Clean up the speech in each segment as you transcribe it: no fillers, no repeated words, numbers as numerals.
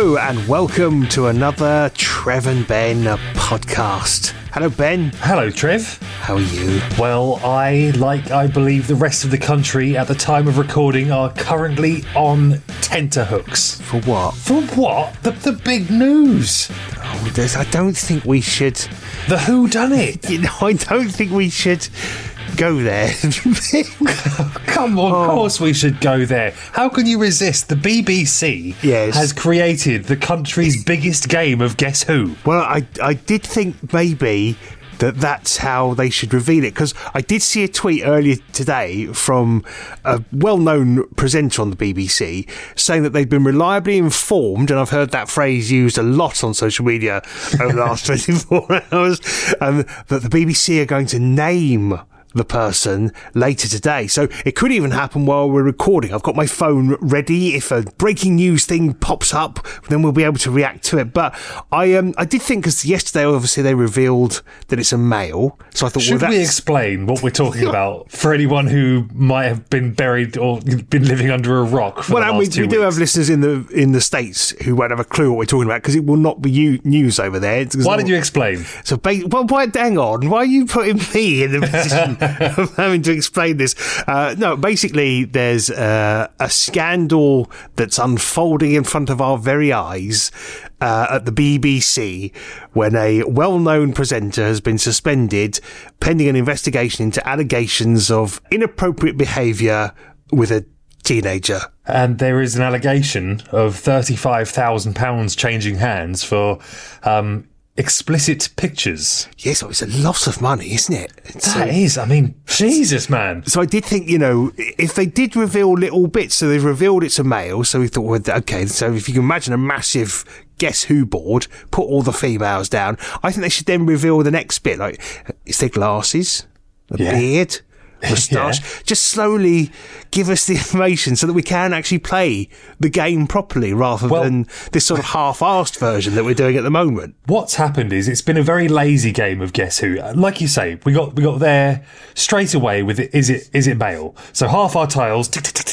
Hello and welcome to another Trev and Ben podcast. Hello, Ben. Hello, Trev. How are you? Well, I believe the rest of the country at the time of recording are currently on tenterhooks. For what? For what? The big news. Oh, I don't think we should... The whodunit. You know, I don't think we should go there. Come on, of course we should go there. How can you resist? The BBC has created the country's biggest game of Guess Who. Well, I did think maybe that's how they should reveal it, because I did see a tweet earlier today from a well-known presenter on the BBC saying that they'd been reliably informed, and I've heard that phrase used a lot on social media over the last 24 hours, that the BBC are going to name the person later today. So it could even happen while we're recording. I've got my phone ready. If a breaking news thing pops up, then we'll be able to react to it. But I did think, because yesterday obviously they revealed that it's a male. So I thought, should we explain what we're talking about for anyone who might have been buried or been living under a rock for the last 2 weeks? We do have listeners in the States who won't have a clue what we're talking about, because it will not be news over there. Why don't you explain? So, hang on. Why are you putting me in the position of having to explain this? No, basically, there's a scandal that's unfolding in front of our very eyes at the BBC when a well-known presenter has been suspended pending an investigation into allegations of inappropriate behaviour with a teenager. And there is an allegation of £35,000 changing hands for explicit pictures. Yes, it's a lot of money, isn't it? That is. I mean, Jesus, man. So I did think, if they did reveal little bits, so they've revealed it's a male, so we thought, well, okay, so if you can imagine a massive Guess Who board, put all the females down, I think they should then reveal the next bit, like, is there glasses? A beard? Moustache? Just slowly give us the information so that we can actually play the game properly, rather than this sort of half-arsed version that we're doing at the moment. What's happened is it's been a very lazy game of Guess Who. Like you say, we got there straight away with is it male? So half our tiles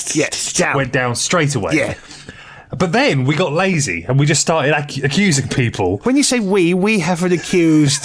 went down straight away. Yeah. But then we got lazy and we just started accusing people. When you say we haven't accused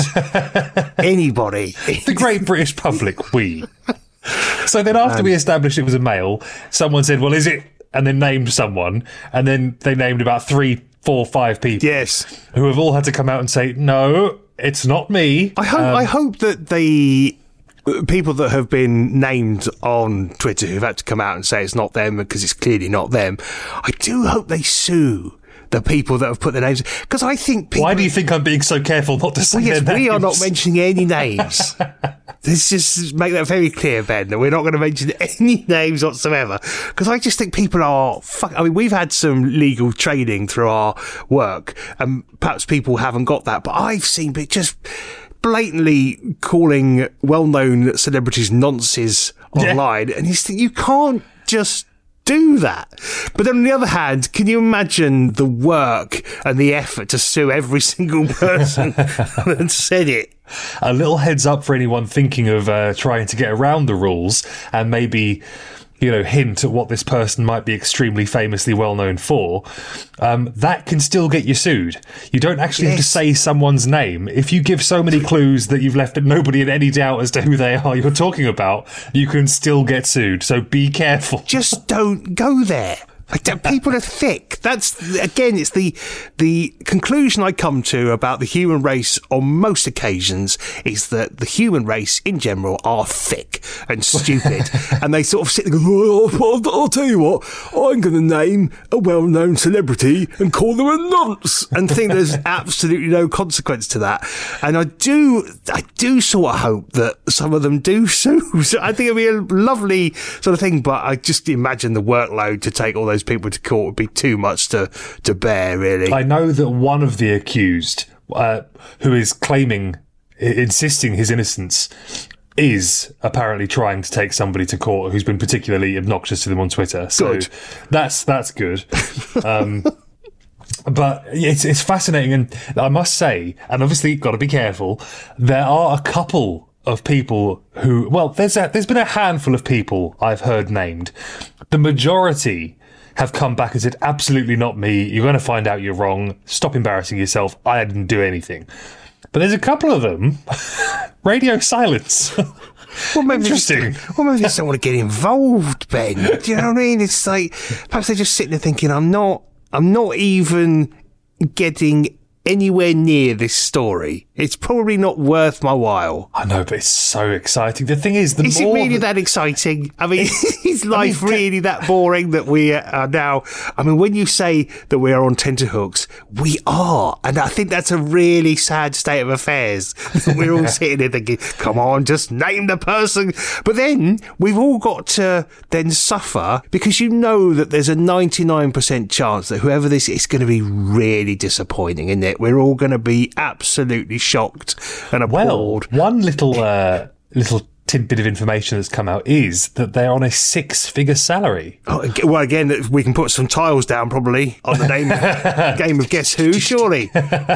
anybody. The great British public, we. So then after we established it was a male, someone said, well, is it? And then named someone. And then they named about 3, 4, 5 people. Yes. Who have all had to come out and say, no, it's not me. I hope that the people that have been named on Twitter who've had to come out and say it's not them because it's clearly not them, I do hope they sue the people that have put their names, because I think people... Why do you think I'm being so careful not to say their names? We are not mentioning any names. Let's just make that very clear, Ben, that we're not going to mention any names whatsoever, because I just think people are... I mean, we've had some legal training through our work, and perhaps people haven't got that, but I've seen just blatantly calling well-known celebrities nonces online, and you can't just do that. But then on the other hand, can you imagine the work and the effort to sue every single person that said it? A little heads up for anyone thinking of trying to get around the rules and maybe, hint at what this person might be extremely famously well known for. That can still get you sued. You don't actually have to say someone's name. If you give so many clues that you've left nobody in any doubt as to who they are you're talking about, you can still get sued. So be careful. Just don't go there. People are thick. That's, again, it's the conclusion I come to about the human race on most occasions, is that the human race in general are thick and stupid. And they sort of sit there and go, I'll tell you what, I'm going to name a well-known celebrity and call them a nonce, and think there's absolutely no consequence to that. And I do sort of hope that some of them do sue. So I think it'd be a lovely sort of thing, but I just imagine the workload to take all those people to court would be too much to bear, really. I know that one of the accused, who is insisting his innocence, is apparently trying to take somebody to court who's been particularly obnoxious to them on Twitter. So good. That's good. But it's fascinating, and I must say, and obviously got to be careful, there are a couple of people who, there's been a handful of people I've heard named. The majority have come back and said, absolutely not me. You're going to find out you're wrong. Stop embarrassing yourself. I didn't do anything. But there's a couple of them. Radio silence. Well, maybe Interesting. Maybe they just don't want to get involved, Ben. Do you know what I mean? It's like, perhaps they're just sitting there thinking, I'm not even getting anywhere near this story. It's probably not worth my while. I know, but it's so exciting. The thing is, is it really that exciting? I mean, is life really that boring that we are now? I mean, when you say that we are on tenterhooks, we are. And I think that's a really sad state of affairs. We're all sitting there thinking, come on, just name the person. But then we've all got to then suffer because you know that there's a 99% chance that whoever this is going to be really disappointing, isn't it? We're all going to be absolutely shocked and appalled. Well, one little tidbit of information that's come out is that they're on a 6-figure salary. Oh, well, again, we can put some tiles down probably on the game of Guess Who, surely.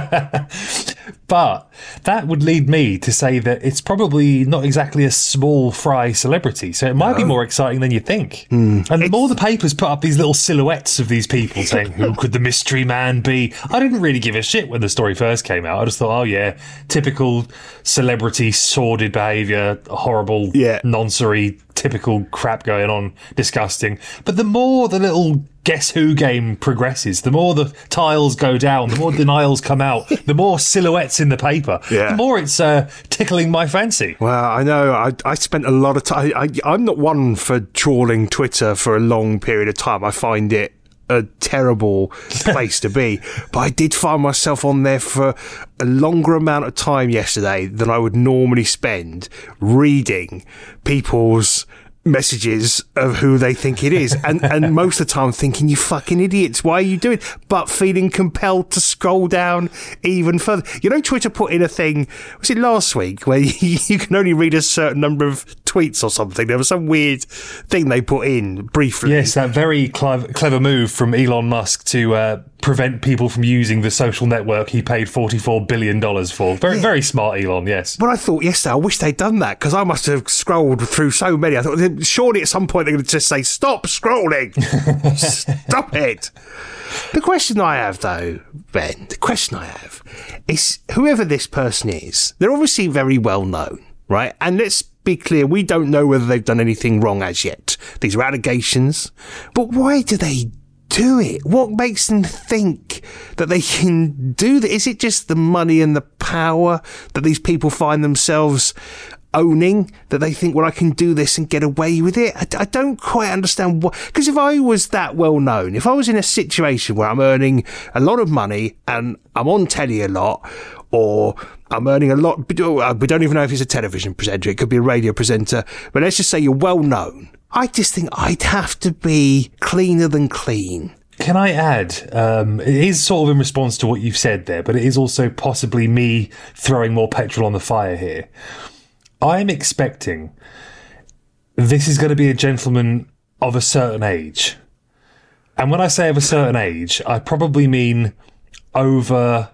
But that would lead me to say that it's probably not exactly a small fry celebrity, so it might be more exciting than you think. And the more the papers put up these little silhouettes of these people saying, who could the mystery man be? I didn't really give a shit when the story first came out. I just thought, oh yeah, typical celebrity, sordid behaviour, horrible, noncery, typical crap going on, disgusting. But the more the little Guess Who game progresses, the more the tiles go down, the more denials come out, the more silhouettes in the paper, the more it's tickling my fancy. Well, I know I spent a lot of time. I'm not one for trawling Twitter for a long period of time. I find it a terrible place to be. But I did find myself on there for a longer amount of time yesterday than I would normally spend reading people's messages of who they think it is, and most of the time thinking, you fucking idiots, why are you doing it? But feeling compelled to scroll down even further. You know, Twitter put in a thing, was it last week, where you can only read a certain number of tweets or something? There was some weird thing they put in briefly. Yes, that very clever move from Elon Musk to prevent people from using the social network he paid $44 billion for. Very smart, Elon, yes. But I thought yesterday, I wish they'd done that, because I must have scrolled through so many. I thought, surely at some point they're going to just say, stop scrolling. Stop it. The question I have, though, Ben, is whoever this person is, they're obviously very well known, right? And let's be clear, we don't know whether they've done anything wrong as yet. These are allegations. But why do they do it? What makes them think that they can do that? Is it just the money and the power that these people find themselves owning, that they think, well, I can do this and get away with it? I don't quite understand what, because if I was that well known, if I was in a situation where I'm earning a lot of money and I'm on telly a lot, or I'm earning a lot, we don't even know if it's a television presenter, it could be a radio presenter, but let's just say you're well known, I just think I'd have to be cleaner than clean. Can I add, it is sort of in response to what you've said there, but it is also possibly me throwing more petrol on the fire here. I'm expecting this is going to be a gentleman of a certain age. And when I say of a certain age, I probably mean over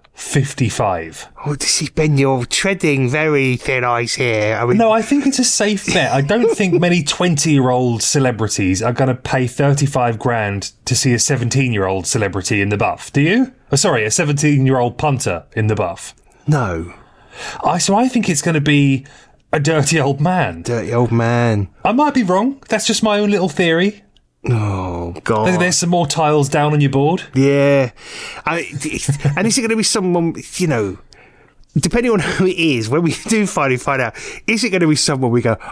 55. Oh, this is Ben, you're treading very thin ice here. I mean, no, I think it's a safe bet. I don't think many 20-year-old celebrities are going to pay 35 grand to see a 17-year-old celebrity in the buff. Do you? Oh, sorry, a 17-year-old punter in the buff. No. So I think it's going to be a dirty old man. Dirty old man. I might be wrong. That's just my own little theory. Oh, God. There's some more tiles down on your board. Yeah. And is it going to be someone, you know, depending on who it is, when we do finally find out, is it going to be someone we go,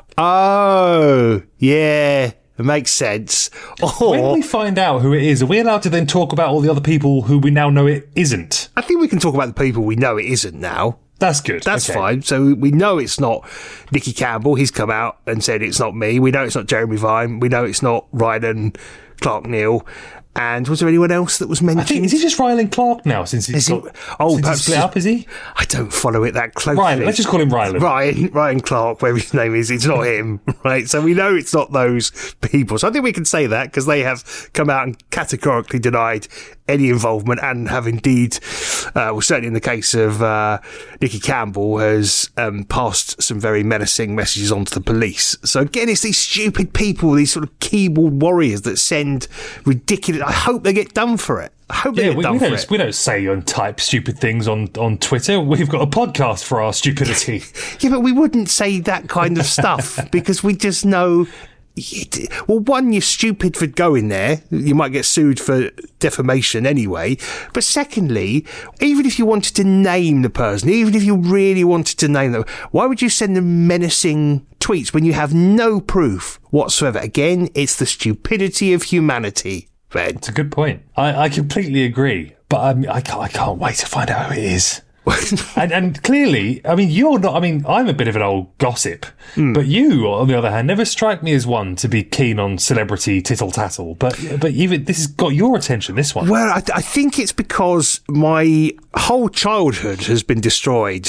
oh, yeah, it makes sense? Or, when we find out who it is, are we allowed to then talk about all the other people who we now know it isn't? I think we can talk about the people we know it isn't now. That's good. That's fine. So we know it's not Nicky Campbell. He's come out and said it's not me. We know it's not Jeremy Vine. We know it's not Ryan Clark Neal. And was there anyone else that was mentioned? I think, is he just Ryan Clark now since he's split up, is he? I don't follow it that closely. Ryan, let's just call him Ryan. Ryan Clark, whatever his name is, it's not him, right? So we know it's not those people. So I think we can say that because they have come out and categorically denied any involvement and have indeed, well, certainly in the case of Nicky Campbell, has passed some very menacing messages on to the police. So again, it's these stupid people, these sort of keyboard warriors that send ridiculous... I hope they get done for it. I hope they get done for it. We don't say and type stupid things on Twitter. We've got a podcast for our stupidity. Yeah, but we wouldn't say that kind of stuff because we just know... Well, one, you're stupid for going there. You might get sued for defamation anyway. But secondly, even if you wanted to name the person, even if you really wanted to name them, why would you send them menacing tweets when you have no proof whatsoever? Again, it's the stupidity of humanity, Ben. It's a good point. I completely agree. But I can't wait to find out who it is. and clearly, I mean, you're not. I mean, I'm a bit of an old gossip, but you, on the other hand, never strike me as one to be keen on celebrity tittle tattle. But even this has got your attention. This one. Well, I think it's because my whole childhood has been destroyed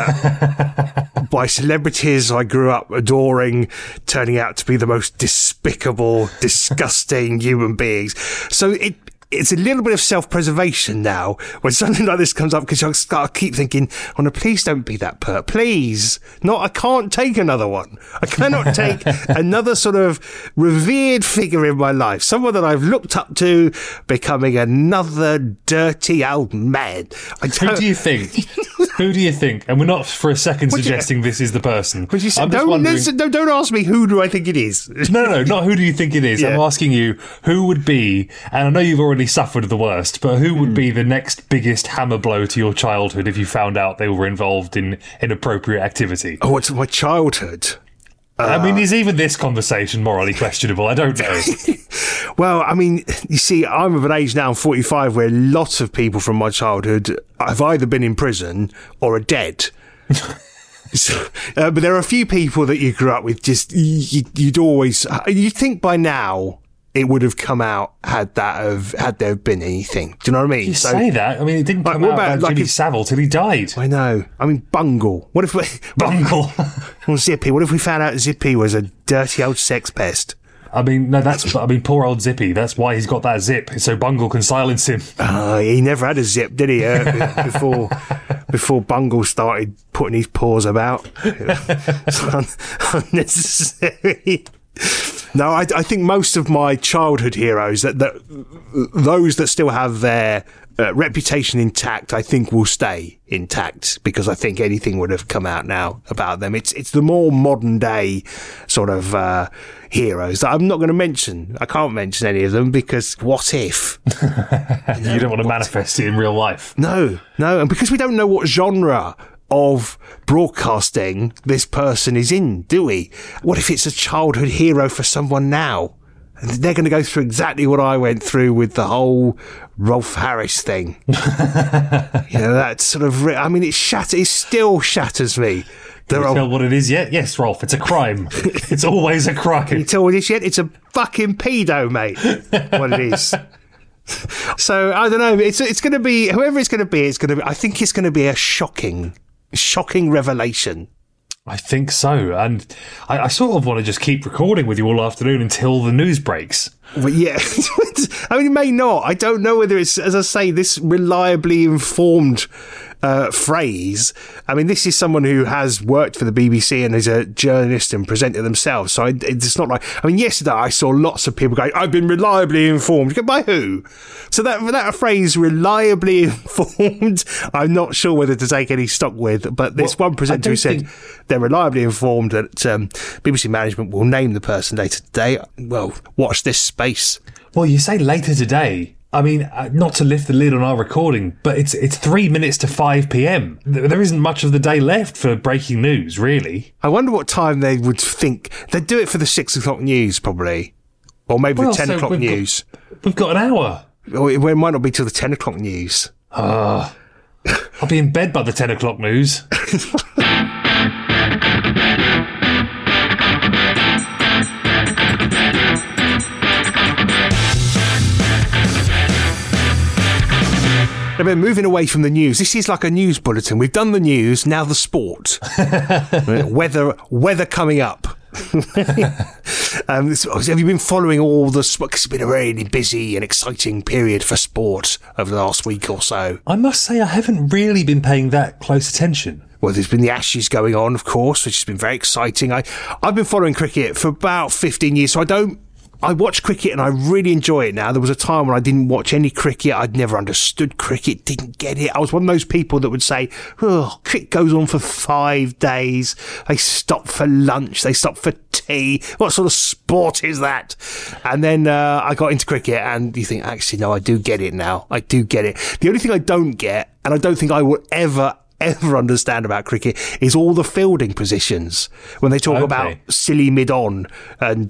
by celebrities I grew up adoring, turning out to be the most despicable, disgusting human beings. So it's a little bit of self-preservation now when something like this comes up, because I keep thinking, oh no, please don't be that pert. Please. I can't take another one. I cannot take another sort of revered figure in my life. Someone that I've looked up to becoming another dirty old man. Who do you think? Who do you think? And we're not for a second suggesting this is the person. Don't ask me who do I think it is. No, not who do you think it is. Yeah. I'm asking you who would be, and I know you've already suffered the worst, but who would be the next biggest hammer blow to your childhood if you found out they were involved in inappropriate activity? Oh, what's my childhood? I mean, is even this conversation morally questionable? I don't know. Well, I mean, you see, I'm of an age now, I'm 45, where lots of people from my childhood have either been in prison or are dead. But there are a few people that you grew up with, just you'd think by now it would have come out had there been anything. Do you know what I mean? You say that. I mean, it didn't come out about Jimmy Savile till he died. I know. I mean, Bungle. What if Bungle? Or Zippy. What if we found out Zippy was a dirty old sex pest? I mean, no, poor old Zippy. That's why he's got that zip, so Bungle can silence him. He never had a zip, did he? Before Bungle started putting his paws about. Unnecessary. No, I think most of my childhood heroes, that those that still have their reputation intact, I think will stay intact, because I think anything would have come out now about them. It's the more modern day sort of heroes that I'm not going to mention. I can't mention any of them because what if? You don't want to manifest it in real life. No, and because we don't know what genre of broadcasting this person is in, do we? What if it's a childhood hero for someone now? And they're going to go through exactly what I went through with the whole Rolf Harris thing. That sort of... I mean, it still shatters me. Can you tell what it is yet? Yes, Rolf, it's a crime. It's always a crime. Can you tell what it is yet? It's a fucking pedo, mate. What it is. So, I don't know. It's going to be... Whoever it's going to be, I think it's going to be a shocking revelation. I think so, and I sort of want to just keep recording with you all afternoon until the news breaks. Well, yeah. I mean, it may not. I don't know whether it's, as I say, this reliably informed phrase. I mean, this is someone who has worked for the BBC and is a journalist and presenter themselves. So it's not like... I mean, yesterday I saw lots of people going, I've been reliably informed. By who? So that phrase, reliably informed, I'm not sure whether to take any stock with. But this one presenter who said they're reliably informed that BBC management will name the person later today. Well, watch this space. Well, you say later today. I mean, not to lift the lid on our recording, but it's 3 minutes to 5 p.m. There isn't much of the day left for breaking news, really. I wonder what time they would think. They'd do it for the 6 o'clock news, probably. Or maybe the 10 o'clock news. We've got an hour. Or it might not be till the 10 o'clock news. I'll be in bed by the 10 o'clock news. But moving away from the news, this is like a news bulletin. We've done the news, now the sport. Weather coming up. Have you been following all the sport? It's been a really busy and exciting period for sport over the last week or so. I must say I haven't really been paying that close attention. Well, there's been the Ashes going on, of course, which has been very exciting. I've been following cricket for about 15 years, so I don't I watch cricket and I really enjoy it now. There was a time when I didn't watch any cricket. I'd never understood cricket, didn't get it. I was one of those people that would say, oh, cricket goes on for 5 days. They stop for lunch. They stop for tea. What sort of sport is that? And then I got into cricket and you think, actually, no, I do get it now. I do get it. The only thing I don't get, and I don't think I will ever understand about cricket, is all the fielding positions when they talk about silly mid-on and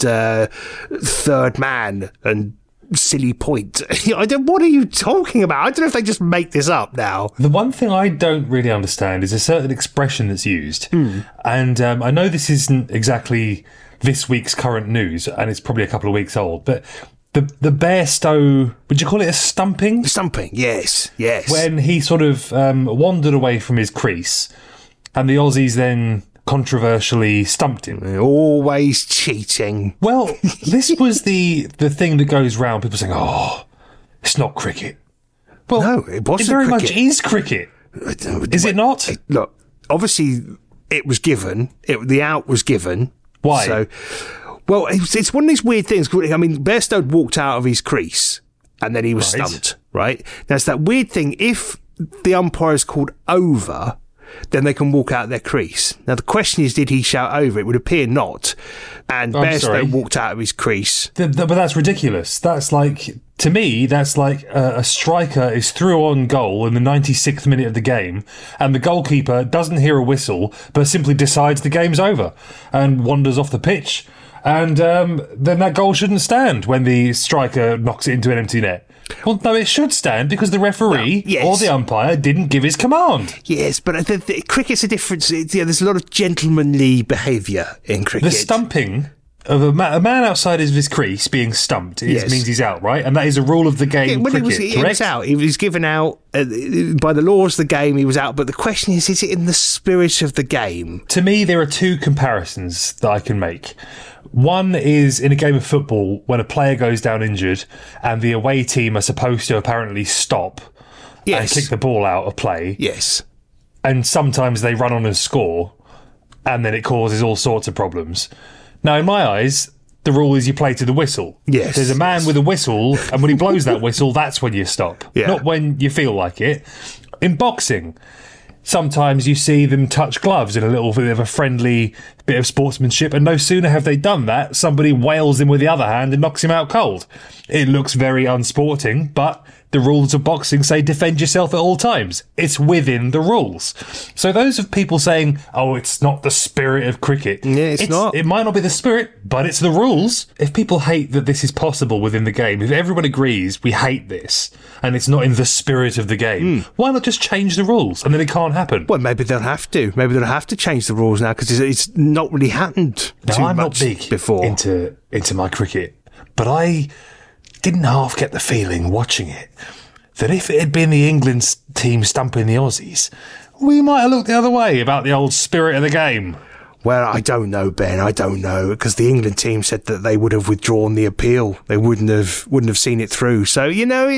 third man and silly point. What are you talking about? I don't know if they just make this up now. The one thing I don't really understand is a certain expression that's used, and I know this isn't exactly this week's current news, and it's probably a couple of weeks old, but the Bairstow, would you call it a stumping? Stumping, yes. When he sort of wandered away from his crease, and the Aussies then controversially stumped him. Always cheating. Well, this was the thing that goes round, people saying, oh, it's not cricket. Well, no, it wasn't. It very cricket. much is cricket. Is it not? Look, obviously it was given. The out was given. Why? So, well, it's one of these weird things. I mean, Bairstow walked out of his crease and then he was stumped, right? Now, it's that weird thing. If the umpire is called over, then they can walk out their crease. Now, the question is, did he shout over? It would appear not. And Bairstow walked out of his crease. But that's ridiculous. That's like, to me, that's like a striker is through on goal in the 96th minute of the game, and the goalkeeper doesn't hear a whistle, but simply decides the game's over and wanders off the pitch. And then that goal shouldn't stand when the striker knocks it into an empty net. Well, no, it should stand because the referee or the umpire didn't give his command. Yes, but cricket's a difference. There's a lot of gentlemanly behaviour in cricket. The stumping of a man outside of his crease being stumped means he's out, right? And that is a rule of the game. When cricket, he was out. He was given out by the laws of the game. He was out. But the question is it in the spirit of the game? To me, there are two comparisons that I can make. One is in a game of football when a player goes down injured and the away team are supposed to apparently stop and kick the ball out of play. Yes. And sometimes they run on and score and then it causes all sorts of problems. Now, in my eyes, the rule is you play to the whistle. Yes. There's a man with a whistle and when he blows that whistle, that's when you stop. Yeah. Not when you feel like it. In boxing, sometimes you see them touch gloves in a little bit of a friendly bit of sportsmanship, and no sooner have they done that, somebody wails him with the other hand and knocks him out cold. It looks very unsporting, but the rules of boxing say defend yourself at all times. It's within the rules. So those of people saying, oh, it's not the spirit of cricket. Yeah, it's not. It might not be the spirit, but it's the rules. If people hate that this is possible within the game, if everyone agrees we hate this and it's not in the spirit of the game, why not just change the rules and then it can't happen? Well, maybe they'll have to. Maybe they'll have to change the rules now because it's not really happened too I'm much not big before. into my cricket, but I didn't half get the feeling watching it that if it had been the England team stumping the Aussies, we might have looked the other way about the old spirit of the game. Well, I don't know, Ben. I don't know because the England team said that they would have withdrawn the appeal. They wouldn't have seen it through. So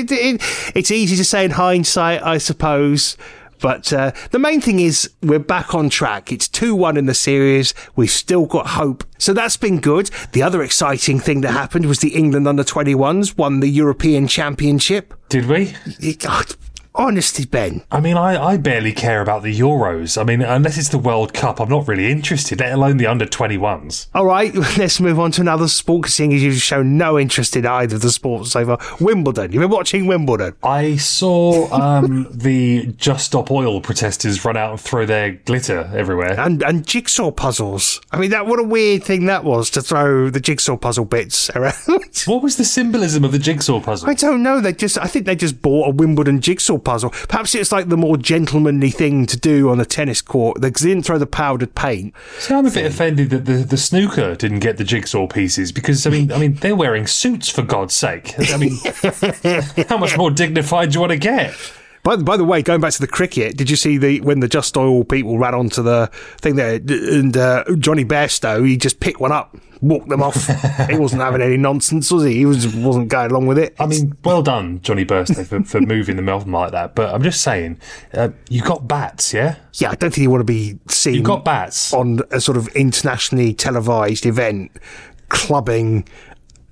it's easy to say in hindsight, I suppose. But the main thing is we're back on track. It's 2-1 in the series. We've still got hope. So that's been good. The other exciting thing that happened was the England under-21s won the European Championship. Did we? Honestly, Ben. I mean, I barely care about the Euros. I mean, unless it's the World Cup, I'm not really interested, let alone the under-21s. All right, let's move on to another sport, seeing as you've shown no interest in either of the sports so far. Wimbledon. You've been watching Wimbledon. I saw the Just Stop Oil protesters run out and throw their glitter everywhere. And jigsaw puzzles. I mean, what a weird thing that was, to throw the jigsaw puzzle bits around. What was the symbolism of the jigsaw puzzle? I don't know. I think they just bought a Wimbledon jigsaw puzzle. Perhaps it's like the more gentlemanly thing to do on a tennis court. They didn't throw the powdered paint. See, I'm a bit offended that the snooker didn't get the jigsaw pieces because I mean they're wearing suits for God's sake. I mean, how much more dignified do you want to get? By the way, going back to the cricket, did you see when the Just Oil people ran onto the thing there and Johnny Bairstow, he just picked one up, walked them off. He wasn't having any nonsense, was he? He wasn't going along with it. I mean, well done, Johnny Bairstow, for moving them off like that. But I'm just saying, you got bats, yeah? Yeah, I don't think you want to be seen. You got bats on a sort of internationally televised event clubbing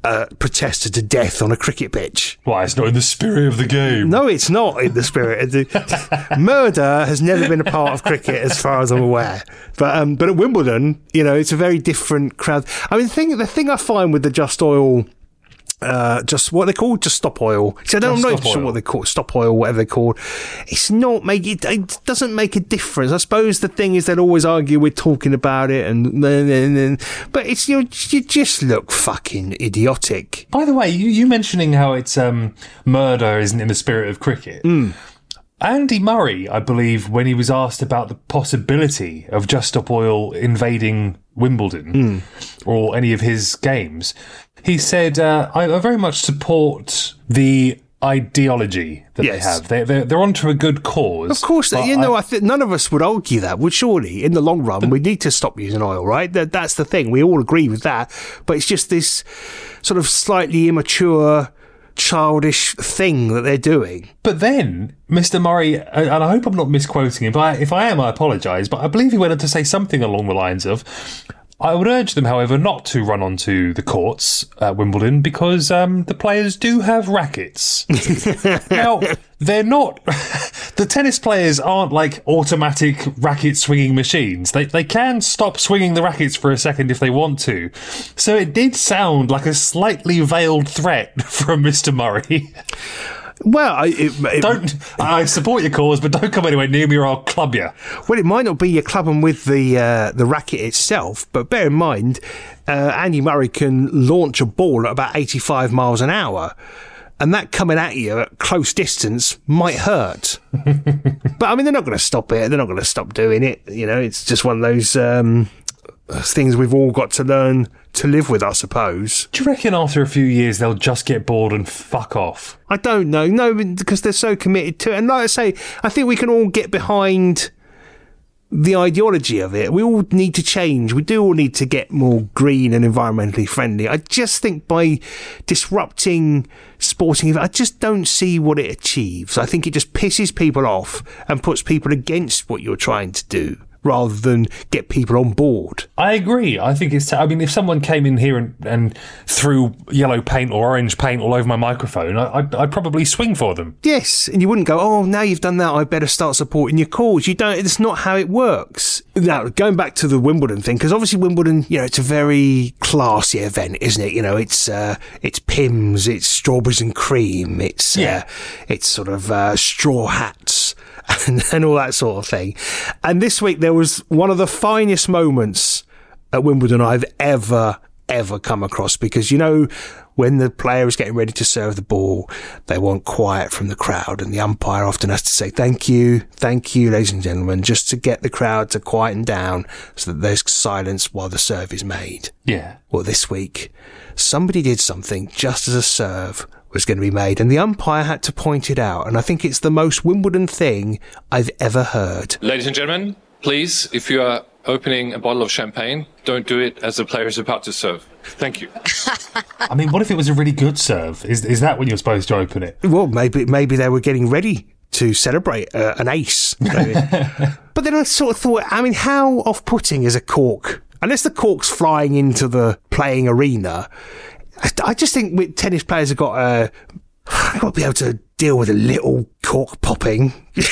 protester to death on a cricket pitch. Why, it's not in the spirit of the game. No, it's not in the spirit. Murder has never been a part of cricket, as far as I'm aware. But at Wimbledon, it's a very different crowd. I mean, the thing I find with the Just Oil. Just what they call just Stop Oil. So I'm not even sure what they call Stop Oil, whatever they call. It's not it doesn't make a difference. I suppose the thing is they'll always argue we're talking about it, but it's you just look fucking idiotic. By the way, you mentioning how it's murder isn't in the spirit of cricket. Andy Murray, I believe, when he was asked about the possibility of Just Stop Oil invading Wimbledon or any of his games, he said, I very much support the ideology that they have. They're onto a good cause. Of course, I think none of us would argue that. Would surely, in the long run, we need to stop using oil, right? That's the thing. We all agree with that. But it's just this sort of slightly immature, childish thing that they're doing. But then Mr. Murray, and I hope I'm not misquoting him, but if I am, I apologise, but I believe he went on to say something along the lines of, I would urge them, however, not to run onto the courts at Wimbledon because the players do have rackets. Now, they're not... The tennis players aren't like automatic racket swinging machines. They can stop swinging the rackets for a second if they want to. So it did sound like a slightly veiled threat from Mr. Murray. Well, I support your cause, but don't come anywhere near me or I'll club you. Well, it might not be you club them with the racket itself, but bear in mind, Andy Murray can launch a ball at about 85 miles an hour, and that coming at you at close distance might hurt. But, I mean, they're not going to stop it. They're not going to stop doing it. It's just one of those things we've all got to learn to live with, I suppose. Do you reckon after a few years they'll just get bored and fuck off? I don't know. No, because they're so committed to it. And like I say, I think we can all get behind the ideology of it. We all need to change. We do all need to get more green and environmentally friendly. I just think by disrupting sporting events, I just don't see what it achieves. I think it just pisses people off and puts people against what you're trying to do, rather than get people on board. I agree. I think it's... I mean, if someone came in here and threw yellow paint or orange paint all over my microphone, I'd probably swing for them. Yes, and you wouldn't go, oh, now you've done that, I better start supporting your cause. You don't... It's not how it works. Now, going back to the Wimbledon thing, because obviously Wimbledon, it's a very classy event, isn't it? It's Pimm's, it's strawberries and cream, it's sort of straw hats, and all that sort of thing. And this week there was one of the finest moments at Wimbledon I've ever come across, because when the player is getting ready to serve the ball, they want quiet from the crowd, and the umpire often has to say thank you, ladies and gentlemen, just to get the crowd to quieten down so that there's silence while the serve is made. Yeah. Well, this week somebody did something just as a serve was going to be made, and the umpire had to point it out, and I think it's the most Wimbledon thing I've ever heard. Ladies and gentlemen, please, if you are opening a bottle of champagne, don't do it as the player is about to serve. Thank you. I mean, what if it was a really good serve? Is that when you're supposed to open it? Well, maybe they were getting ready to celebrate an ace. But then I sort of thought, I mean, how off-putting is a cork? Unless the cork's flying into the playing arena, I just think tennis players have got to be able to deal with a little cork popping.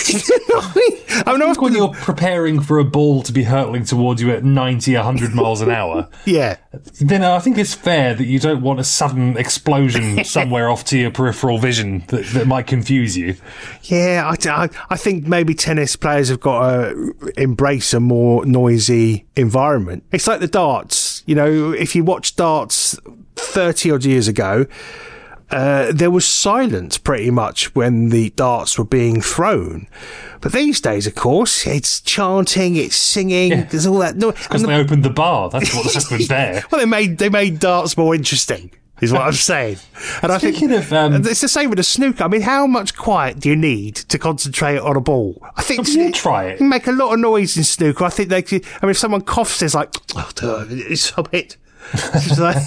I think when you're preparing for a ball to be hurtling towards you at 90, 100 miles an hour, yeah, then I think it's fair that you don't want a sudden explosion somewhere off to your peripheral vision that might confuse you. Yeah, I think maybe tennis players have got to embrace a more noisy environment. It's like the darts. If you watch darts 30 odd years ago, there was silence pretty much when the darts were being thrown. But these days, of course, it's chanting, it's singing, there's all that noise. Because they opened the bar, that's what happened there. Well, they made darts more interesting, is what I'm saying. And Speaking I think it's the same with a snooker. I mean, how much quiet do you need to concentrate on a ball? I think you try it. You make a lot of noise in snooker. I think if someone coughs, it's like, it's a bit. It's like...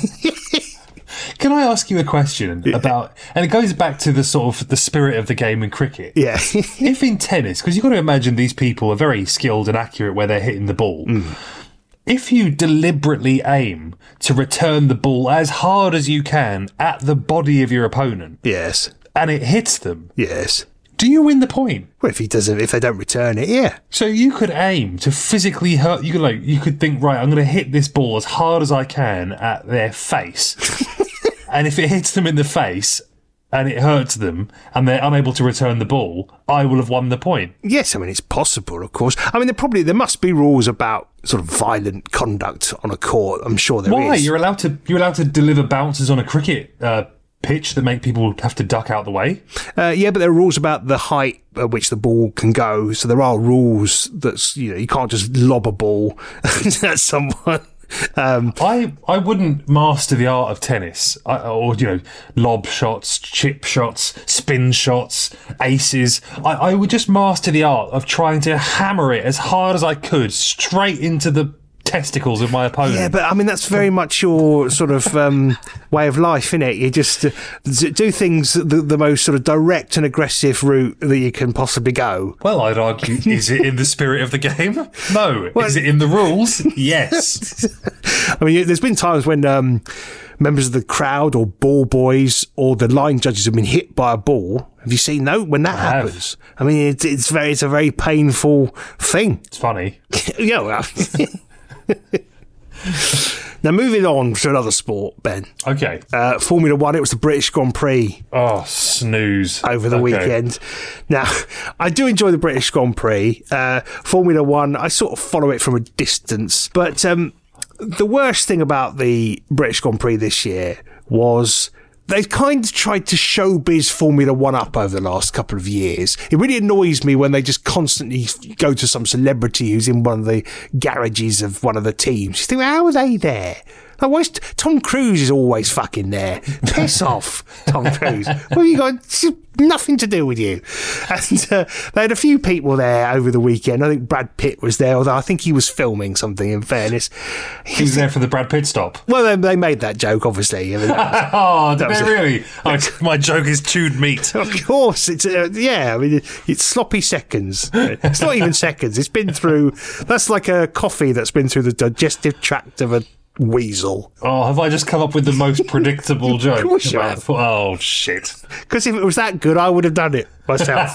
Can I ask you a question about, and it goes back to the sort of the spirit of the game in cricket. Yeah. If in tennis, because you've got to imagine these people are very skilled and accurate where they're hitting the ball. if you deliberately aim to return the ball as hard as you can at the body of your opponent, Yes. and it hits them, Yes. do you win the point? Well, if they don't return it, yeah. So you could aim to physically hurt. You could think, right, I'm going to hit this ball as hard as I can at their face, and if it hits them in the face and it hurts them and they're unable to return the ball, I will have won the point. Yes, I mean, it's possible, of course. I mean, there must be rules about sort of violent conduct on a court. I'm sure there is. Why? You're allowed to deliver bounces on a cricket pitch that make people have to duck out the way. Yeah, but there are rules about the height at which the ball can go. So there are rules that, you can't just lob a ball at someone. I wouldn't master the art of tennis, or lob shots, chip shots, spin shots, aces. I would just master the art of trying to hammer it as hard as I could straight into the testicles of my opponent. Yeah, but I mean, that's very much your sort of way of life, isn't it? You just do things the most sort of direct and aggressive route that you can possibly go. Well, I'd argue, is it in the spirit of the game? No. Is it in the rules? Yes. I mean, there's been times when members of the crowd or ball boys or the line judges have been hit by a ball. Have you seen when that happens? I mean, it's a very painful thing. It's funny. Yeah, well. Now, moving on to another sport, Ben. Okay. Formula One, it was the British Grand Prix. Oh, snooze. Over the weekend. Now, I do enjoy the British Grand Prix. Formula One, I sort of follow it from a distance. But the worst thing about the British Grand Prix this year was they've kind of tried to showbiz Formula One up over the last couple of years. It really annoys me when they just constantly go to some celebrity who's in one of the garages of one of the teams. You think, well, how are they there? Like, why is Tom Cruise is always fucking there? Piss off, Tom Cruise. What have you got? It's nothing to do with you. And they had a few people there over the weekend. I think Brad Pitt was there, although I think he was filming something, in fairness. He was there for the Brad Pitt stop. Well, they made that joke, obviously. I mean, did they really? My joke is chewed meat. Of course. It's I mean, it's sloppy seconds. It's not even seconds. It's been through... That's like a coffee that's been through the digestive tract of a weasel. Oh, have I just come up with the most predictable joke? Of course you have. Oh, shit. Because if it was that good, I would have done it myself.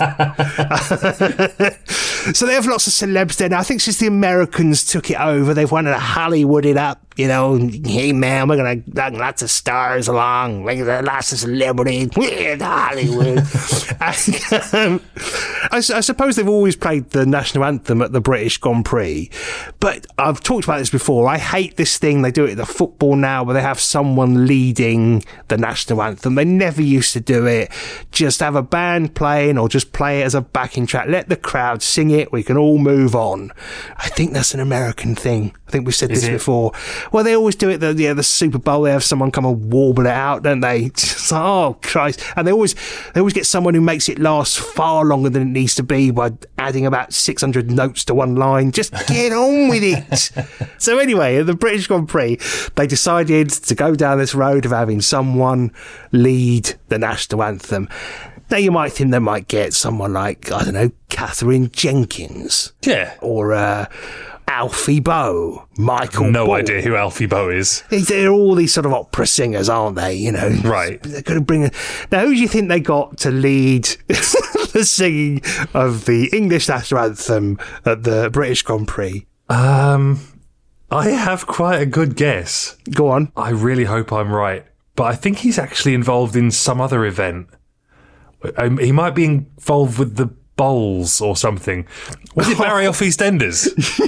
So they have lots of celebs there now. I think since the Americans took it over, they've wanted to Hollywood it up. Hey man, we're going to bring lots of stars along, lots of celebrities, we're Hollywood. And, I suppose they've always played the national anthem at the British Grand Prix, but I've talked about this before. I hate this thing. They do it at the football now, where they have someone leading the national anthem. They never used to do it. Just have a band playing, or just play it as a backing track. Let the crowd sing it. We can all move on. I think that's an American thing. I think we've said this before. Well, they always do it. The Super Bowl, they have someone come and warble it out, don't they? Just like, oh Christ! And they always get someone who makes it last far longer than it needs to be by adding about 600 notes to one line. Just get on with it. So anyway, at the British Grand Prix, they decided to go down this road of having someone lead the national anthem. Now, you might think they might get someone like, I don't know, Catherine Jenkins. Yeah. Or Alfie Boe, Michael No Ball. idea who Alfie Boe is. They're all these sort of opera singers, aren't they? Right. They're going to bring... Now, who do you think they got to lead the singing of the English national anthem at the British Grand Prix? I have quite a good guess. Go on. I really hope I'm right. But I think he's actually involved in some other event. He might be involved with the Bowls or something. Was it Barry off EastEnders?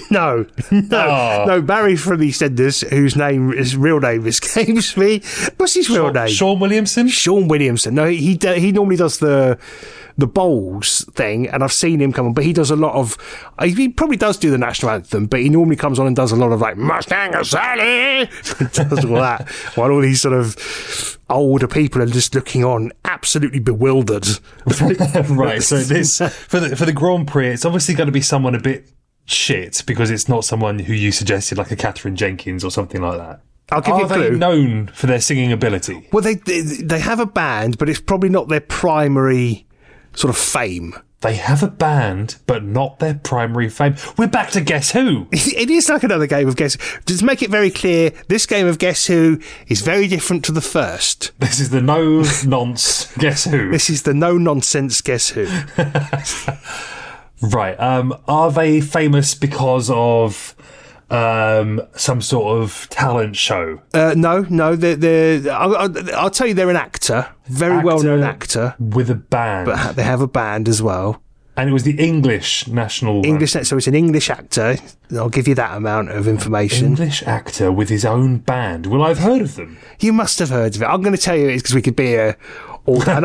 No, Barry from EastEnders, whose real name escapes me. What's his real name? Sean Williamson? Sean Williamson. No, he normally does the Bowls thing, and I've seen him come on, but he does a lot of... He probably does do the national anthem, but he normally comes on and does a lot of, like, Mustang Sally! Does all that, while all these sort of older people are just looking on, absolutely bewildered. Right, so this for the Grand Prix, it's obviously going to be someone a bit shit, because it's not someone who you suggested, like a Catherine Jenkins or something like that. I'll give you a clue. Are they known for their singing ability? Well, they have a band, but it's probably not their primary sort of fame. They have a band, but not their primary fame. We're back to Guess Who. It is like another game of Guess Who. Just make it very clear, this game of Guess Who is very different to the first. This is the no-nonce Guess Who. This is the no-nonsense Guess Who. Right. Are they famous because of some sort of talent show? No. I'll tell you, they're an actor. Very well-known actor. With a band. But they have a band as well. And it was the English national... So it's an English actor. I'll give you that amount of information. English actor with his own band. Well, I've heard of them. You must have heard of it. I'm going to tell you it's because we could be here all day.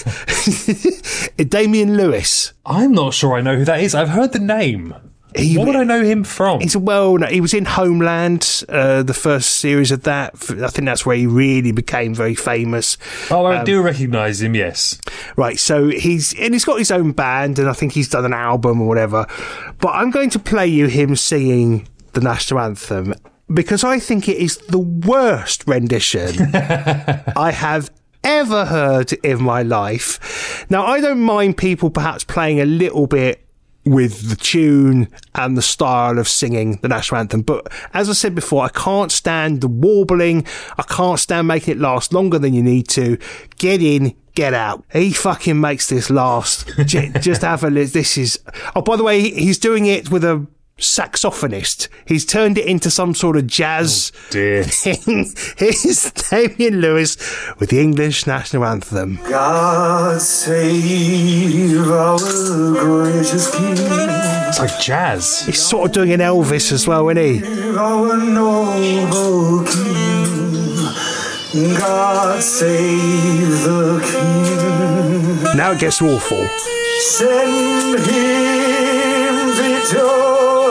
Damian Lewis. I'm not sure I know who that is. I've heard the name. What would I know him from? He was in Homeland, the first series of that. I think that's where he really became very famous. Oh, I do recognise him, yes. Right, so he's got his own band, and I think he's done an album or whatever. But I'm going to play you him singing the national anthem, because I think it is the worst rendition I have ever heard in my life. Now, I don't mind people perhaps playing a little bit with the tune and the style of singing the national anthem. But as I said before, I can't stand the warbling. I can't stand making it last longer than you need to. Get in, get out. He fucking makes this last. Just have a list. This is... Oh, by the way, he's doing it with a saxophonist. He's turned it into some sort of jazz thing. Here's Damian Lewis with the English national anthem. God save our gracious King. It's like jazz. He's sort of doing an Elvis as well, isn't he? Our noble King. God save the King. Now it gets awful. Send him victorious.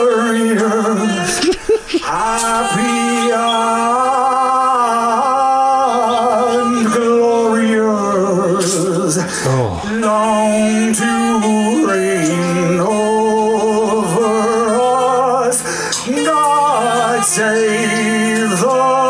Happy and glorious, long to reign over us. God save the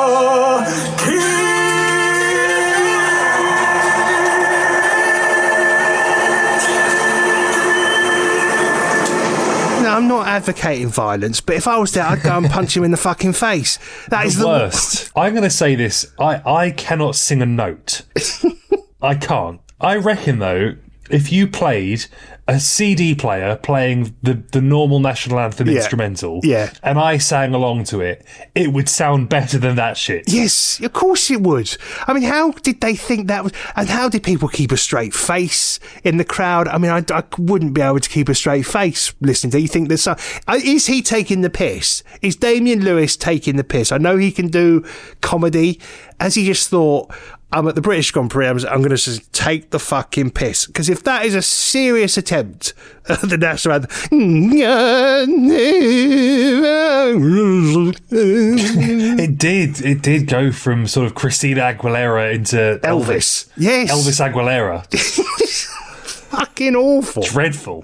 I'm not advocating violence, but if I was there, I'd go and punch him in the fucking face. That is the worst. I'm going to say this. I cannot sing a note. I can't. I reckon, though, if you played a CD player playing the normal national anthem instrumental, and I sang along to it, it would sound better than that shit. Yes, of course it would. I mean, how did they think that was... And how did people keep a straight face in the crowd? I mean, I wouldn't be able to keep a straight face listening to it. You think there's some... Is he taking the piss? Is Damian Lewis taking the piss? I know he can do comedy. Has he just thought... I'm at the British Grand Prix, I'm going to just take the fucking piss. Because if that is a serious attempt at the national anthem... It did go from sort of Christina Aguilera into Elvis. Yes. Elvis Aguilera. Fucking awful. Dreadful.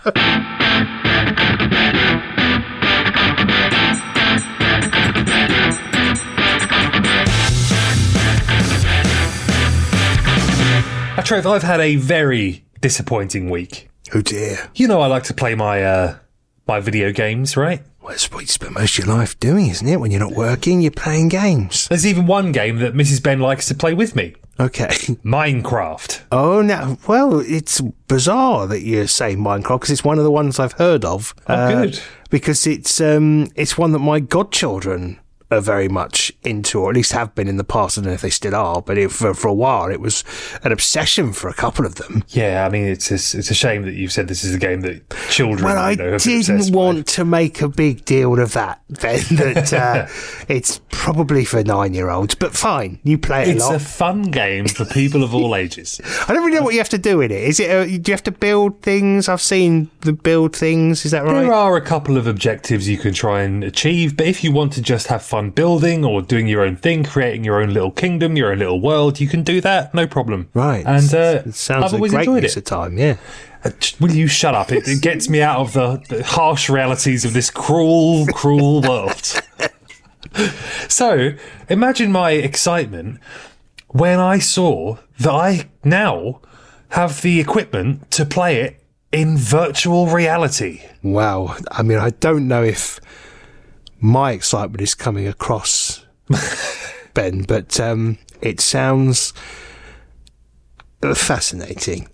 Trev, I've had a very disappointing week. Oh dear. You know I like to play my my video games, right? Well, that's what you spend most of your life doing, isn't it? When you're not working, you're playing games. There's even one game that Mrs. Ben likes to play with me. Okay. Minecraft. Oh, no. Well, it's bizarre that you say Minecraft, because it's one of the ones I've heard of. Oh, good. Because it's one that my godchildren are very much into, or at least have been in the past. I don't know if they still are, but for a while it was an obsession for a couple of them. Yeah, I mean, it's a shame that you've said this is a game that children. Well, I didn't want to make a big deal of that, Ben. That it's probably for 9-year-olds, but fine, you play it a lot. It's a fun game for people of all ages. I don't really know what you have to do in it. Is it? Do you have to build things? I've seen the build things. Is that right? There are a couple of objectives you can try and achieve, but if you want to just have fun building or doing your own thing, creating your own little kingdom, your own little world, you can do that, no problem. Right. And it sounds I've always a great enjoyed use it. of time, yeah. Will you shut up? It gets me out of the harsh realities of this cruel, cruel world. So, imagine my excitement when I saw that I now have the equipment to play it in virtual reality. Wow. I mean, I don't know if my excitement is coming across, Ben, but it sounds fascinating.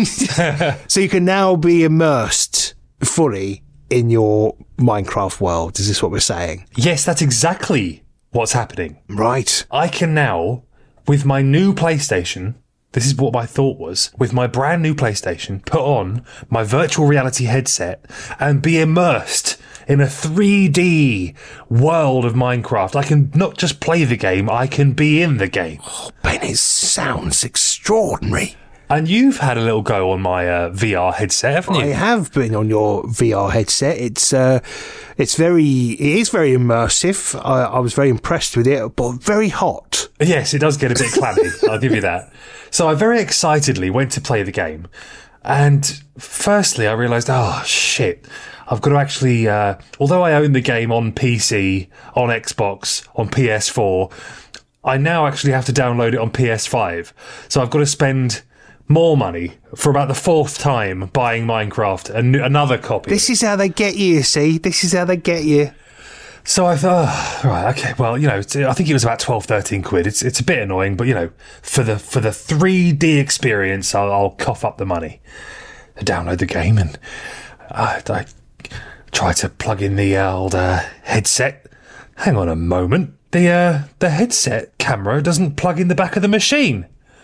So you can now be immersed fully in your Minecraft world. Is this what we're saying? Yes, that's exactly what's happening. Right. I can now, with my new PlayStation, this is what my thought was, with my brand new PlayStation, put on my virtual reality headset and be immersed in a 3D world of Minecraft. I can not just play the game, I can be in the game. Oh, Ben, it sounds extraordinary. And you've had a little go on my VR headset, haven't you? I have been on your VR headset. It is very immersive. I was very impressed with it, but very hot. Yes, it does get a bit clammy. I'll give you that. So I very excitedly went to play the game. And firstly, I realised, oh, shit. I've got to actually, although I own the game on PC, on Xbox, on PS4, I now actually have to download it on PS5. So I've got to spend more money for about the fourth time buying Minecraft and another copy. This is how they get you, see? This is how they get you. So I thought, oh, right, okay, well, I think it was about 12, 13 quid. It's a bit annoying, but, for the 3D experience, I'll cough up the money to download the game. And I try to plug in the old headset. Hang on a moment. The headset camera doesn't plug in the back of the machine.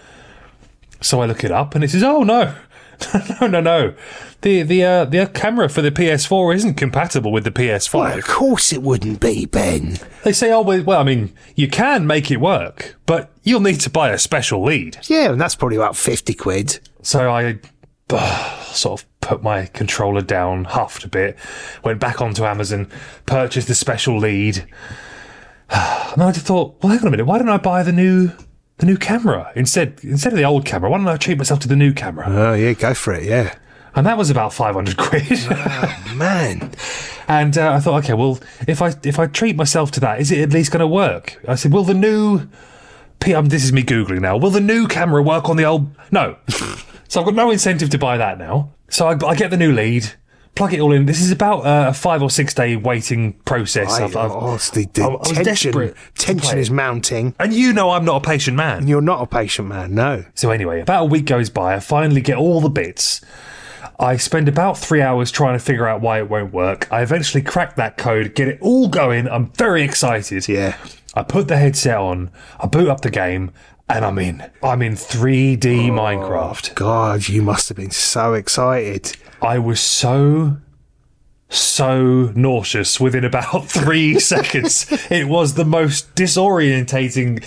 So I look it up and it says, oh, no. No. The camera for the PS4 isn't compatible with the PS5. Well, of course it wouldn't be, Ben. They say, oh, well, I mean, you can make it work, but you'll need to buy a special lead. Yeah, and that's probably about 50 quid. So I sort of put my controller down, huffed a bit, went back onto Amazon, purchased the special lead. And I just thought, well, hang on a minute, why don't I buy the new camera instead of the old camera? Why don't I treat myself to the new camera? Oh, yeah, go for it, yeah. And that was about 500 quid. Oh, man. And I thought, okay, well, if I treat myself to that, is it at least going to work? I said, will the new... this is me Googling now. Will the new camera work on the old... No. So I've got no incentive to buy that now. So I get the new lead, plug it all in. This is about a 5 or 6 day waiting process. The tension is mounting. And I'm not a patient man. You're not a patient man, no. So anyway, about a week goes by. I finally get all the bits. I spend about 3 hours trying to figure out why it won't work. I eventually crack that code, get it all going. I'm very excited. Yeah. I put the headset on, I boot up the game, and I'm in 3D Minecraft. God, you must have been so excited. I was so nauseous within about 3 seconds. It was the most disorientating,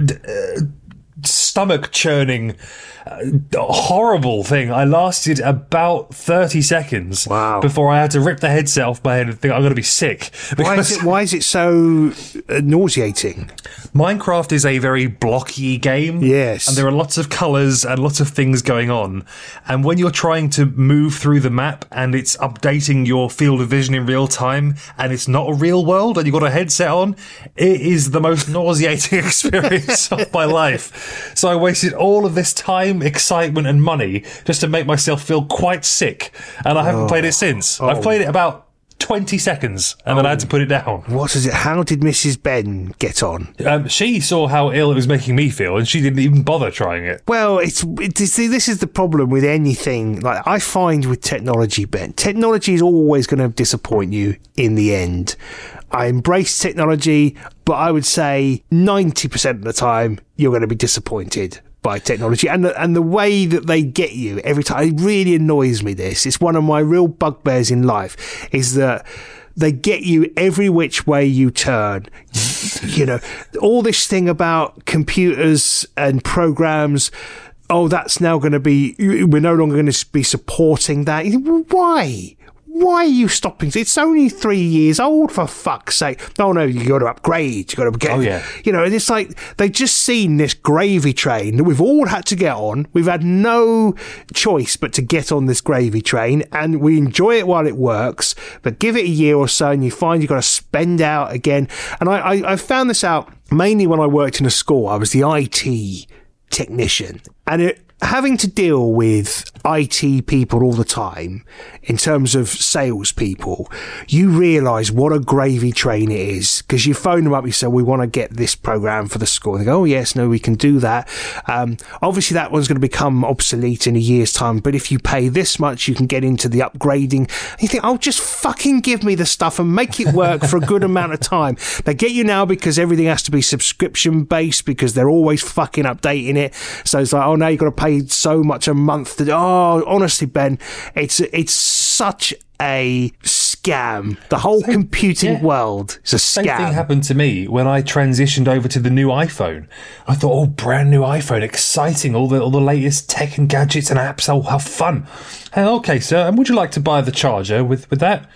stomach churning, horrible thing. I lasted about 30 seconds before I had to rip the headset off my head and think I'm going to be sick. Why is it so nauseating? Minecraft is a very blocky game. Yes. And there are lots of colours and lots of things going on. And when you're trying to move through the map and it's updating your field of vision in real time and it's not a real world and you've got a headset on, it is the most nauseating experience of my life. So I wasted all of this time, excitement and money just to make myself feel quite sick. And I haven't played it since. I've played it about 20 seconds and then I had to put it down. What is it? How did Mrs. Ben get on? She saw how ill it was making me feel and she didn't even bother trying it. Well, see, this is the problem with anything. Like I find with technology, Ben, technology is always going to disappoint you in the end. I embrace technology, but I would say 90% of the time you're going to be disappointed by technology and the way that they get you every time. It really annoys me. It's one of my real bugbears in life is that they get you every which way you turn. All this thing about computers and programs. Oh, that's now going to be, we're no longer going to be supporting that. Why? Why are you stopping? It's only 3 years old, for fuck's sake. Oh, no, you got to upgrade. You got to get... Oh, yeah. And it's like they've just seen this gravy train that we've all had to get on. We've had no choice but to get on this gravy train, and we enjoy it while it works, but give it a year or so and you find you've got to spend out again. And I found this out mainly when I worked in a school. I was the IT technician, and having to deal with IT people all the time, in terms of salespeople, you realise what a gravy train it is, because you phone them up, you say, we want to get this program for the school, and they go, oh yes, no, we can do that. Obviously that one's going to become obsolete in a year's time, but if you pay this much, you can get into the upgrading. And you think, oh, just fucking give me the stuff and make it work for a good amount of time. They get you now because everything has to be subscription based, because they're always fucking updating it. So it's like, oh, now you've got to pay so much a month to, oh, honestly, Ben, it's such a scam. The whole computing world is a scam. Same thing happened to me when I transitioned over to the new iPhone. I thought, oh, brand new iPhone, exciting, all the latest tech and gadgets and apps, oh, how fun. And, okay, sir, and would you like to buy the charger with that?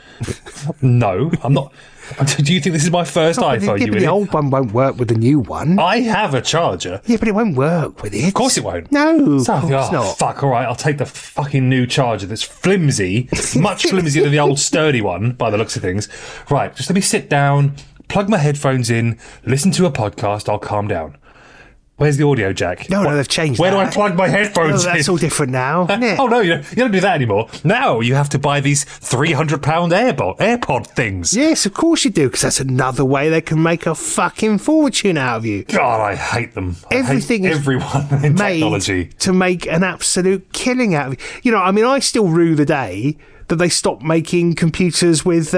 No, I'm not. Do you think this is my first iPhone? Yeah, but the old one won't work with the new one. I have a charger. Yeah, but it won't work with it. Of course it won't. No, so, of course not. Fuck, all right, I'll take the fucking new charger that's flimsy, much flimsier than the old sturdy one, by the looks of things. Right, just let me sit down, plug my headphones in, listen to a podcast, I'll calm down. Where's the audio jack? No, they've changed Where that. do I plug my headphones that's in? all different now, isn't it? Oh, no, you don't do that anymore. Now you have to buy these £300 AirPod things. Yes, of course you do, because that's another way they can make a fucking fortune out of you. God, I hate them. Everything is everyone in made technology to make an absolute killing out of you. You know, I mean, I still rue the day that they stopped making computers with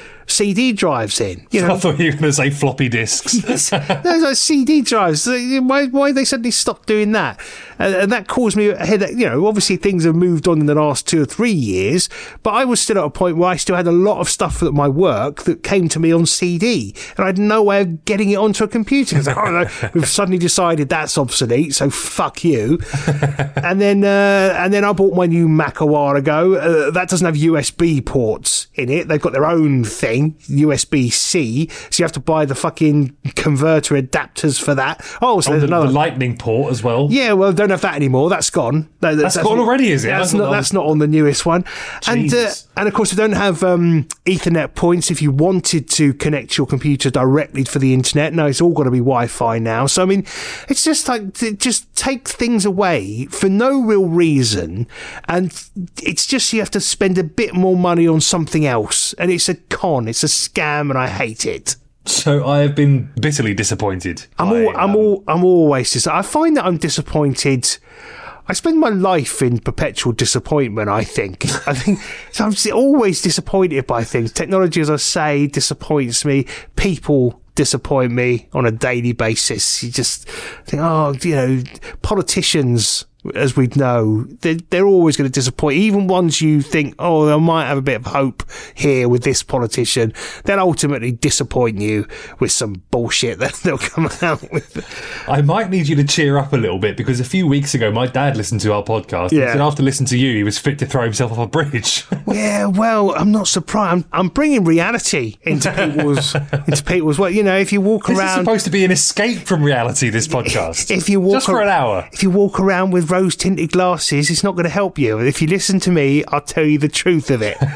CD drives in. You know, I thought you were going to say floppy disks. Those like CD drives. Why they suddenly stopped doing that? And that caused me a headache. You know, obviously things have moved on in the last 2 or 3 years, but I was still at a point where I still had a lot of stuff at my work that came to me on CD, and I had no way of getting it onto a computer. It's like, oh no, we've suddenly decided that's obsolete, so fuck you. and then I bought my new Mac a while ago. That doesn't have USB ports in it. They've got their own thing, USB-C, so you have to buy the fucking converter adapters for that. Oh, so there's another the lightning port as well. Yeah, well, don't have that anymore. That's gone. That's gone already, is it? That's not on the newest one. And of course, we don't have Ethernet points if you wanted to connect your computer directly for the internet. No, it's all got to be Wi-Fi now. So, I mean, it's just like, just take things away for no real reason. And it's just you have to spend a bit more money on something else. And it's a con. It's a scam, and I hate it. So I have been bitterly disappointed. I'm always disappointed. I find that I'm disappointed. I spend my life in perpetual disappointment, I think. So I'm always disappointed by things. Technology, as I say, disappoints me. People disappoint me on a daily basis. You just think, oh, you know, politicians, as we know, they're always going to disappoint. Even ones you think, oh, they might have a bit of hope here with this politician, they'll ultimately disappoint you with some bullshit that they'll come out with. I might need you to cheer up a little bit, because a few weeks ago my dad listened to our podcast and said after listening to you he was fit to throw himself off a bridge. Yeah, well, I'm not surprised. I'm bringing reality into people's work. You know, if you walk around, this is supposed to be an escape from reality, this podcast. If you walk just for an hour. If you walk around with rose-tinted glasses, it's not going to help you. If you listen to me, I'll tell you the truth of it.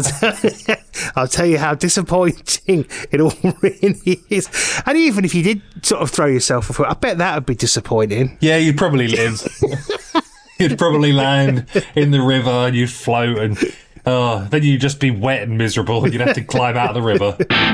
I'll tell you how disappointing it all really is. And even if you did sort of throw yourself off, I bet that would be disappointing. Yeah, you'd probably live. You'd probably land in the river and you'd float, and then you'd just be wet and miserable, and you'd have to climb out of the river.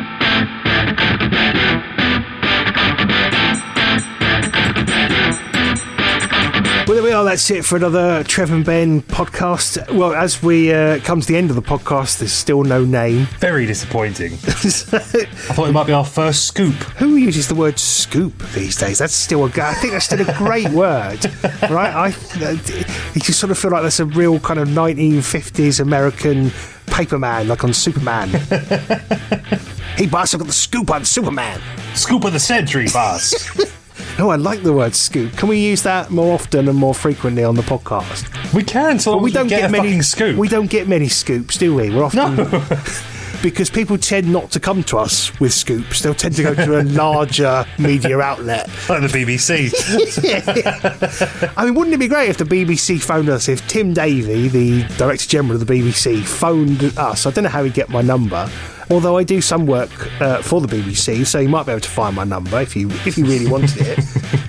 Well, there we are. That's it for another Trev and Ben podcast. Well, as we come to the end of the podcast, there's still no name. Very disappointing. I thought it might be our first scoop. Who uses the word scoop these days? That's still I think that's still a great word, right? You just sort of feel like that's a real kind of 1950s American paperman, like on Superman. Hey, boss, I got the scoop on Superman. Scoop of the century, boss. Oh, I like the word scoop. Can we use that more often and more frequently on the podcast? We can, so we don't get many scoop. We don't get many scoops, do we? We're often because people tend not to come to us with scoops. They'll tend to go to a larger media outlet, like the BBC. Yeah. I mean, wouldn't it be great if the BBC phoned us? If Tim Davie, the Director General of the BBC, phoned us? I don't know how he'd get my number. Although I do some work for the BBC, so you might be able to find my number if you really wanted it.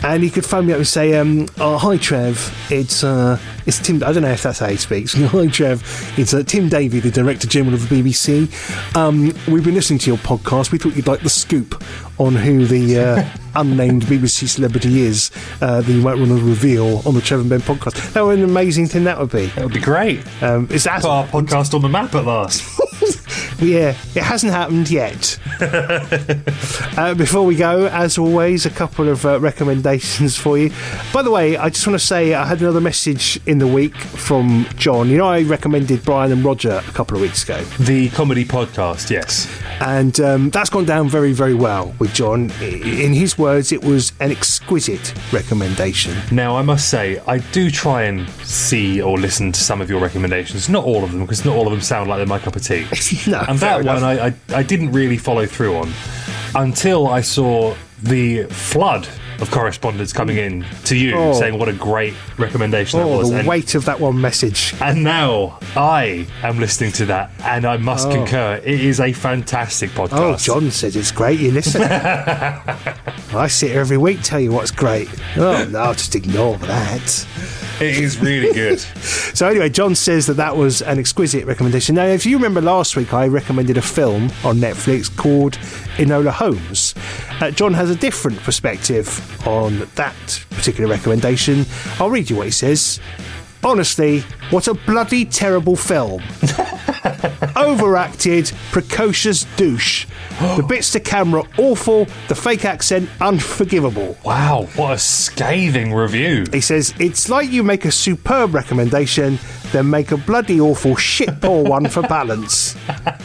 And he could phone me up and say, hi Trev, it's Tim, I don't know if that's how he speaks. Hi Trev, it's Tim Davey, the Director General of the BBC. We've been listening to your podcast. We thought you'd like the scoop on who the unnamed BBC celebrity is that you might want to reveal on the Trev and Ben podcast. That would be an amazing thing, that would be. That would be great. It's Put our podcast on the map at last. Yeah, it hasn't happened yet. Before we go, as always, a couple of recommendations for you. By the way, I just want to say I had another message in the week from John. You know, I recommended Brian and Roger a couple of weeks ago. The comedy podcast, yes. And that's gone down very, very well with John. In his words, it was an exquisite recommendation. Now, I must say, I do try and see or listen to some of your recommendations. Not all of them, because not all of them sound like they're my cup of tea. No, and that one I didn't really follow through on until I saw the flood of correspondence coming in to you saying what a great recommendation that was. The weight of that one message. And now I am listening to that, and I must concur. It is a fantastic podcast. Oh, John says it's great. You listen. I sit here every week, tell you what's great. Oh, no, just ignore that. It is really good. So anyway, John says that was an exquisite recommendation. Now, if you remember last week, I recommended a film on Netflix called Enola Holmes. John has a different perspective on that particular recommendation. I'll read you what he says. Honestly, what a bloody terrible film. Overacted, precocious douche. The bits to camera awful, the fake accent unforgivable. Wow, what a scathing review. He says, it's like you make a superb recommendation, then make a bloody awful shit poor one for balance.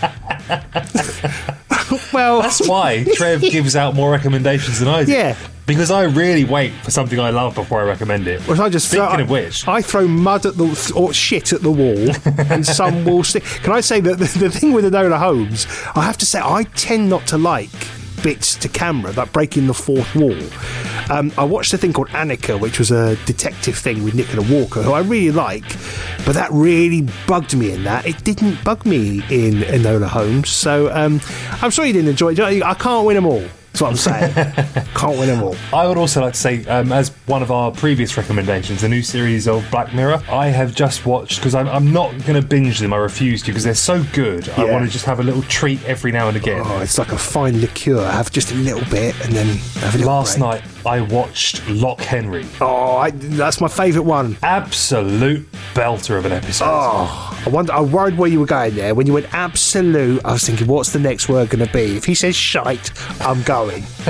Well, that's why Trev gives out more recommendations than I do. Yeah. Because I really wait for something I love before I recommend it. Well, Speaking of which, I throw mud at or shit at the wall, and some will stick. Can I say that the thing with Enola Holmes? I have to say I tend not to like bits to camera, like breaking the fourth wall. I watched a thing called Annika, which was a detective thing with Nicola Walker, who I really like, but that really bugged me in that. It didn't bug me in Enola Holmes, so I'm sorry you didn't enjoy it. I can't win them all. That's what I'm saying. Can't win them all. I would also like to say, as one of our previous recommendations, the new series of Black Mirror, I have just watched, because I'm not going to binge them, I refuse to, because they're so good. Yeah. I want to just have a little treat every now and again. Oh, it's like a fine liqueur. Have just a little bit and then have a little Last night, I watched Lock Henry. Oh, that's my favourite one. Absolute belter of an episode. Oh, I worried where you were going there. When you went absolute, I was thinking, what's the next word going to be? If he says shite, I'm going.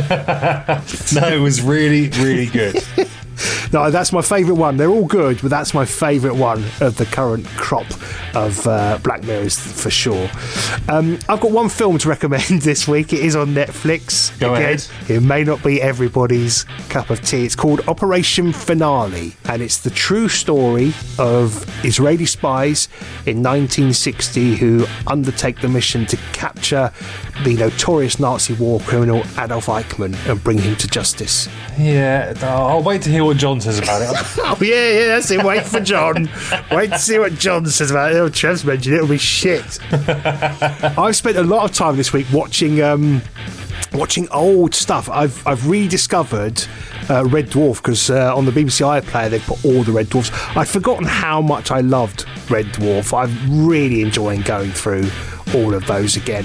No, it was really, really good. No, that's my favourite one. They're all good, but that's my favourite one of the current crop of Black Mirrors for sure. I've got one film to recommend this week. It is on Netflix. Go ahead. It may not be everybody's cup of tea. It's called Operation Finale, and it's the true story of Israeli spies in 1960 who undertake the mission to capture the notorious Nazi war criminal Adolf Eichmann and bring him to justice. Yeah, I'll wait to hear what John says about it. Oh, yeah, that's it. Wait for John. Wait to see what John says about it. Oh, Trev's mentioned it'll be shit. I've spent a lot of time this week watching old stuff. I've rediscovered Red Dwarf, because on the BBC iPlayer they've put all the Red Dwarfs. I'd forgotten how much I loved Red Dwarf. I'm really enjoying going through all of those again.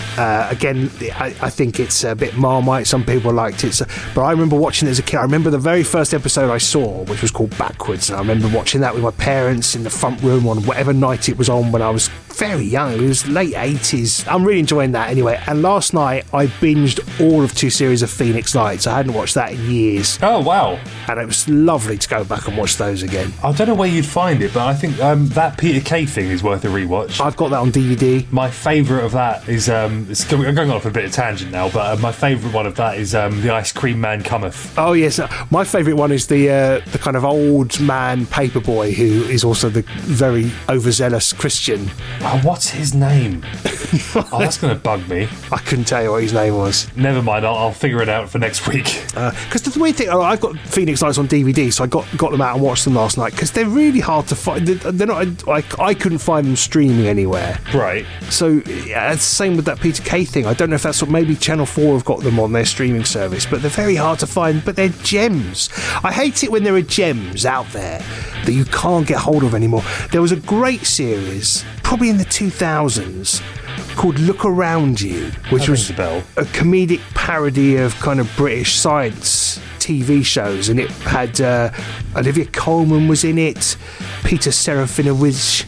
I think it's a bit Marmite. Some people liked it, but I remember watching it as a kid. I remember the very first episode I saw, which was called Backwards, and I remember watching that with my parents in the front room on whatever night it was on when I was very young. It was late 80s. I'm really enjoying that anyway. And last night I binged all of 2 series of Phoenix Lights. I hadn't watched that in years. Oh, wow. And it was lovely to go back and watch those again. I don't know where you'd find it, but I think that Peter Kay thing is worth a rewatch. I've got that on DVD. My favourite of that is, I'm going off a bit of tangent now, but my favourite one of that is The Ice Cream Man Cometh. Oh, yes. My favourite one is the kind of old man paperboy who is also the very overzealous Christian. Oh, what's his name? Oh, that's going to bug me. I couldn't tell you what his name was. Never mind, I'll figure it out for next week. Because the weird thing, I've got Phoenix Lights on DVD, so I got them out and watched them last night, because they're really hard to find. They're not. I couldn't find them streaming anywhere. Right. So yeah, it's the same with that Peter Kay thing. I don't know if that's what, maybe Channel 4 have got them on their streaming service, but they're very hard to find. But they're gems. I hate it when there are gems out there that you can't get hold of anymore. There was a great series, probably in the 2000s, called Look Around You, which was a bell. A comedic parody of kind of British science TV shows, and it had Olivia Colman was in it, Peter Serafinowicz,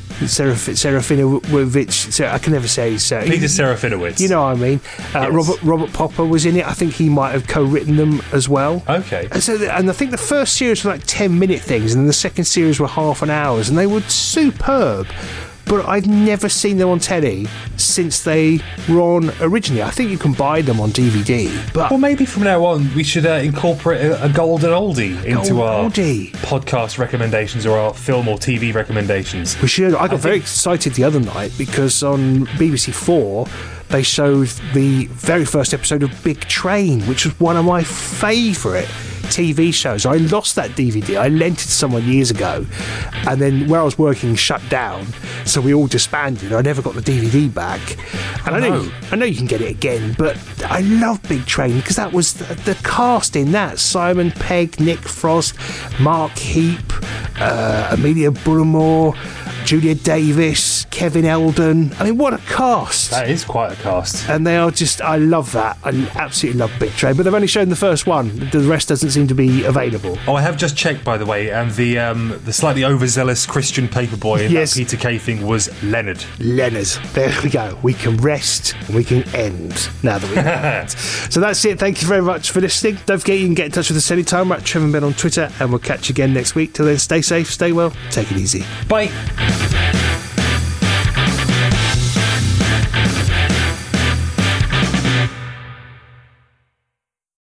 I can never say his Peter Serafinowicz. You know what I mean? Yes. Robert Popper was in it. I think he might have co-written them as well. Okay. And I think the first series were like 10-minute things, and then the second series were half an hour, and they were superb. But I've never seen them on telly since they were on originally. I think you can buy them on DVD. But well, maybe from now on we should incorporate a golden oldie into our podcast recommendations or our film or TV recommendations. We should. I got very excited the other night because on BBC 4 they showed the very first episode of Big Train, which was one of my favourite TV shows. I lost that DVD. I lent it to someone years ago, and then where I was working shut down, so we all disbanded. I never got the DVD back, and I know you can get it again, but I love Big Train because that was the cast in that: Simon Pegg, Nick Frost, Mark Heap, Amelia Bullimore, Julia Davis, Kevin Eldon. I mean, what a cast! That is quite a cast. And they are just, I love that. I absolutely love Big Train, but they've only shown the first one. The rest doesn't seem to be available. Oh, I have just checked, by the way, and the slightly overzealous Christian paperboy in that Peter Kay thing was Leonard. Leonard. There we go. We can rest and we can end now that we know that. So that's it. Thank you very much for listening. Don't forget you can get in touch with us anytime. We're at Trevor and Ben on Twitter, and we'll catch you again next week. Till then, stay safe, stay well, take it easy. Bye.